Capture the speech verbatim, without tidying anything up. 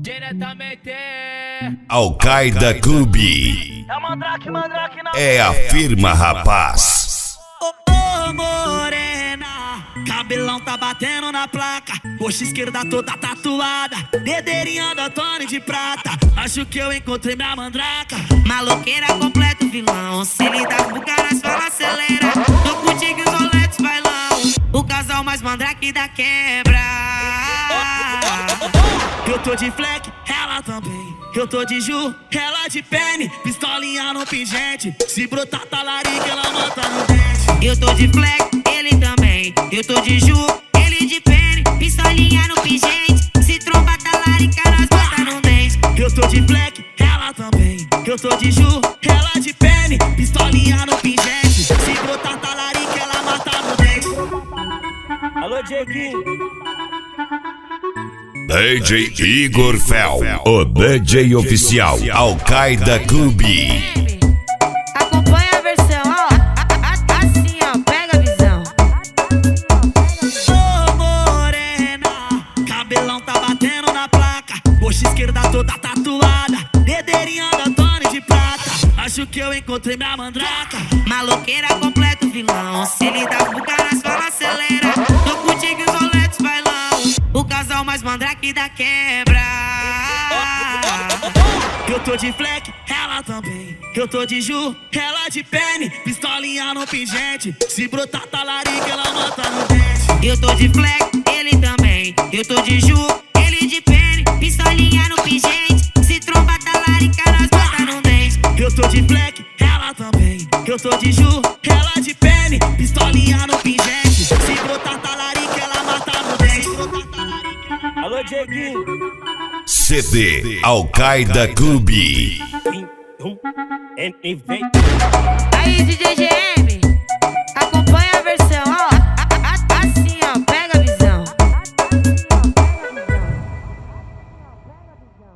Diretamente Al-Qaeda Clube. é Mandrake, Mandrake na É a firma, rapaz. Ô, ô, morena, cabelão tá batendo na placa, coxa esquerda toda tatuada, dedeirinha da Tony de prata. Acho que eu encontrei minha mandraca. Maloqueira completa o vilão. Se lidar com caras, fala acelera. Tô contigo os roletes bailão. O casal mais mandrake da quebra. Eu tô de fleck, ela também. Eu tô de Ju, ela de pene. Pistolinha no pingente. Se brotar talarica, ela mata no dente. Eu tô de fleck, ele também. Eu tô de Ju, ele de pene. Pistolinha no pingente. Se tromba talarica, nós bota no dente. Eu tô de fleck, ela também. Eu tô de Ju, ela de pene. Pistolinha no pingente. Se brotar talarica, ela mata no dente. Alô, Dieguinho. D J Igor Fel, o D J oficial Al-Qaeda Clube. Acompanha a versão, ó. Assim, ó, pega a visão. Ô, morena, cabelão tá batendo na placa, coxa esquerda toda tatuada, dedeirinha da Tony de prata. Acho que eu encontrei minha mandraca. Maloqueira completa o vilão. Se lidar com caras, fala acelera. Tô contigo os roletes bailão. O casal mais mandrake da quebra. Eu tô de fleck, ela também. Eu tô de Ju, ela de pene. Pistolinha no pingente. Se brotar talarica, ela mata no dente. Eu tô de fleck, ele também. Eu tô de Ju, ele de pene. Pistolinha no pingente. Se tromba talarica, nós bota no dente. Eu tô de fleck, ela também. Eu tô de Ju, ela de pene. Pistolinha no pingente. Se brotar talarica, ela mata no dente. Alô, Dieguinho. C D Al-Qaeda Clube. N V. Aí, D J G M.